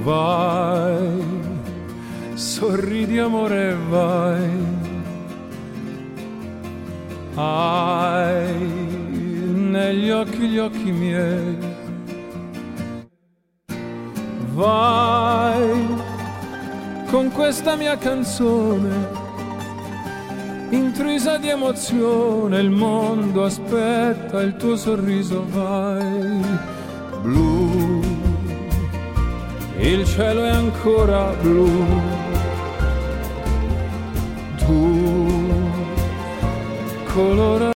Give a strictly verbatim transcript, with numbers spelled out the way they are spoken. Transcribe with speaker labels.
Speaker 1: vai, sorridi amore, vai, hai negli occhi gli occhi miei, vai con questa mia canzone intrisa di emozione, il mondo aspetta il tuo sorriso, vai, blu, il cielo è ancora blu, tu colora